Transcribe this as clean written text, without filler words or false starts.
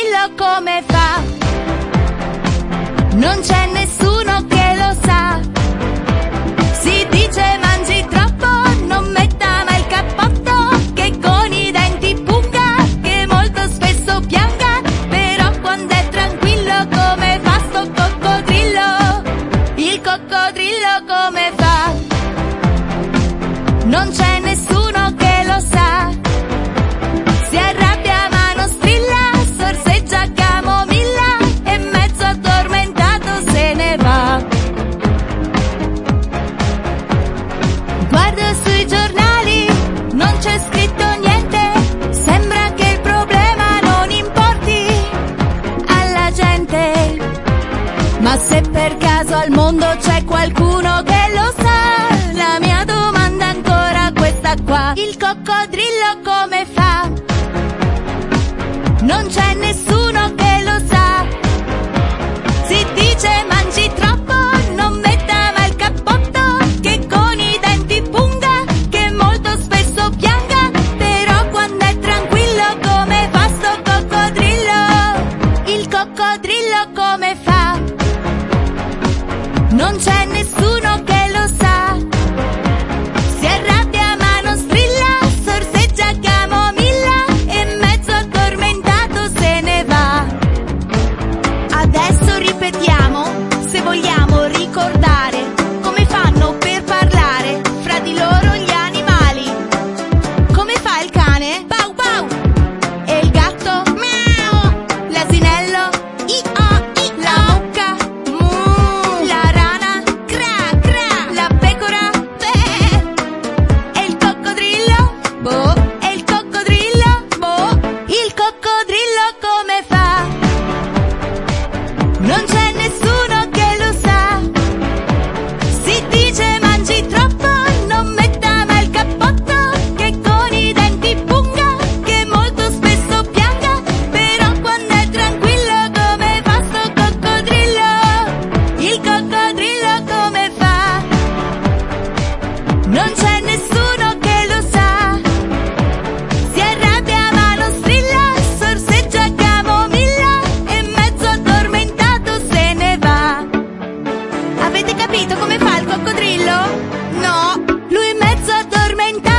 coccodrillo come fa? Non c'è nessuno che lo sa. Si dice mangi troppo, non metta mai il cappotto, che con i denti punga, che molto spesso pianga. Però quando è tranquillo come fa sto coccodrillo? Il coccodrillo come fa? Non c'è nessuno che lo sa. Si arrabbia ma non strilla, sorseggia camomilla e mezzo addormentato se ne va. Guardo sui giornali, non c'è scritto niente, sembra che il problema non importi alla gente. Ma se per caso al mondo c'è qualcuno che lo sa, la mia domanda è ancora questa qua: il coccodrillo come fa? Non c'è nessuno che lo sa. Si dice mangi troppo, non metta mai il cappotto, che con i denti punga, che molto spesso pianga. Però quando è tranquillo come fa sto coccodrillo? Il coccodrillo come fa? Non c'è nessuno che lo sa. Si arrabbia ma non strilla, sorseggia camomilla e mezzo addormentato se ne va. Adesso ripetiamo, se vogliamo ricordare come fanno per parlare fra di loro gli animali. Come fa il cane? Bau bau. E il gatto? Miau. L'asinello? I-o, la mucca? Mu. La rana? Cra cra. La pecora? Beh. E il coccodrillo? Boh. E il coccodrillo? Boh. Il coccodrillo come fa? Non c'è nessuno che lo sa. Si dice mangi troppo, non metta mai il cappotto, che con i denti punga, che molto spesso pianga. Però quando è tranquillo come fa sto coccodrillo? Il coccodrillo come fa? Non c'è nessuno che lo sa. Si arrabbia ma non strilla, sorseggia camomilla e mezzo addormentato se ne va. Avete capito come fa il coccodrillo? No, lui è mezzo addormentato